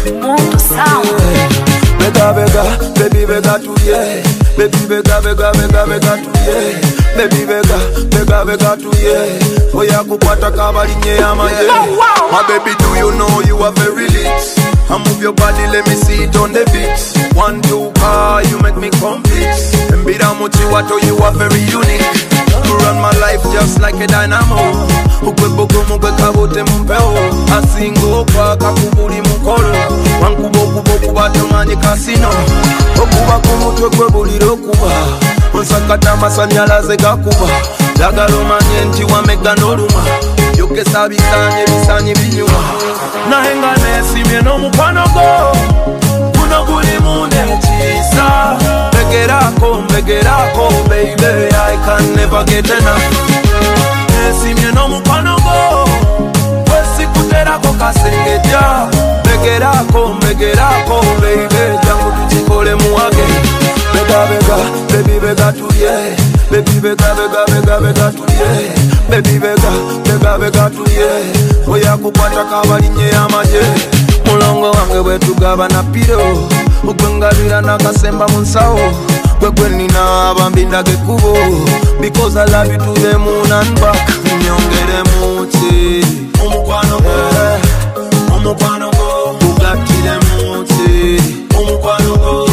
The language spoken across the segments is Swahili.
Mundo Sound. Bega bega, baby bega to yeah. Baby bega bega bega bega to yeah. Baby bega bega bega to yeah. Oya kukwata kabalinye ya maje. My baby, do you know you are very lit? I move your body, let me see it on the beat. 1, 2, you make me complete. And be that motivator, you are very unique. You run my life just like a dynamo. Ukwe boko mugwe kabote mumpeo. Asingo kwa kakubuli mukolo. Wankubo kubo kubatonganyi kasino. Okuba kumutwe kwe buliro kuba. Unsakata masanyalaze gakuba. Lagalo manye nti wamega noluma. Yoke sabisanye bisanye binyuma. Nahenga nesimye no mukwano go. Kuno guli munde chisa. Begerako, baby, I can never get enough. Nesimye no mukwano go. Wesi kuterako kasengeja. Begerako, baby, jangu tuchikole muage. Bega bega, baby bega to yeah. Baby bega bega bega bega to yeah. Baby bega to yeah. Oya kukwata kabalinye ya maje. Mulongo wange wetugaba na piro. Ukwengabira nakasemba munsawo. Kwekwe nina abambindage kubo. Because I love you to the moon and back. Nyongere muti umukwano go. Umukwano go. Ugatire muti umukwano go.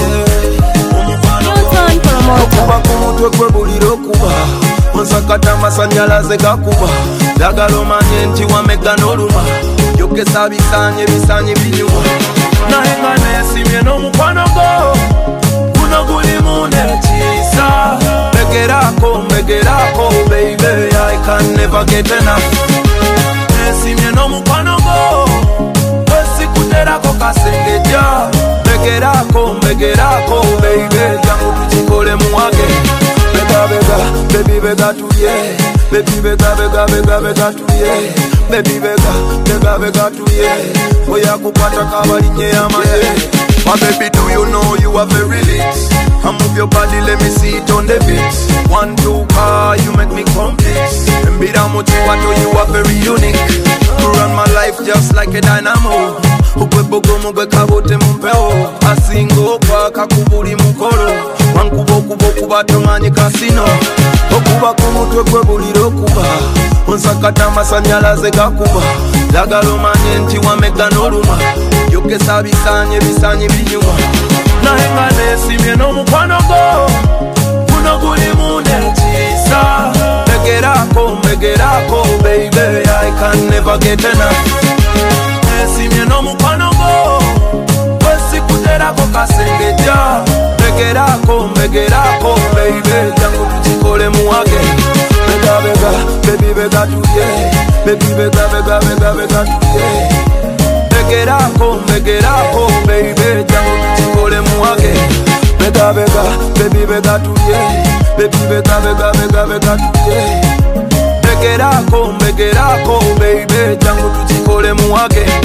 Okuba kumutwe kwe buliro kuba. Unsakata masanyalaze gakuba. Lagalo manye nti wamega noluma. Yoke sabisanye bisanye binyuma. Nahenga nesimye no mukwano go. Kuno guli munde chisa. Begerako, baby, I can never get enough. Nesimye no mukwano go. Wesi kuterako kasengeja. Begerako, baby, jangu tuchikole muage. Bega bega, baby bega to yeah. Baby bega bega bega bega to yeah. Baby bega bega to yeah. Oya kukwata kabalinye ya maje. My baby, do you know you are very lit? I move your body, let me see it on the beat. 1, 2, you make me complete. And be that motivator, you are very unique. You run my life just like a dynamo. Ukwe bogo mugwe kabote mumpeo. Asingo kwa kakubuli mukolo. Wankubo kubo kubatonganyi kasino. Okuba kumutwe kwe buliro kuba. Unsakata masanyalaze gakuba. Lagalo manye nti wamega noluma. Yoke sabisanye bisanye binyuma. Nahenga nesimye no mukwano go. Kuno guli munde chisa. Begerako, baby, I can never get enough. Nesimye no mukwano go. Wesi kuterako kasengeja. Begerako, baby, jangu tuchikole muage. Bega bega, baby bega to yeah. Baby bega bega to yeah. Begerako, baby, jangu tuchikole muage. Bega bega, baby bega to yeah. Baby bega bega to yeah. Begerako, baby, jangu tuchikole muage.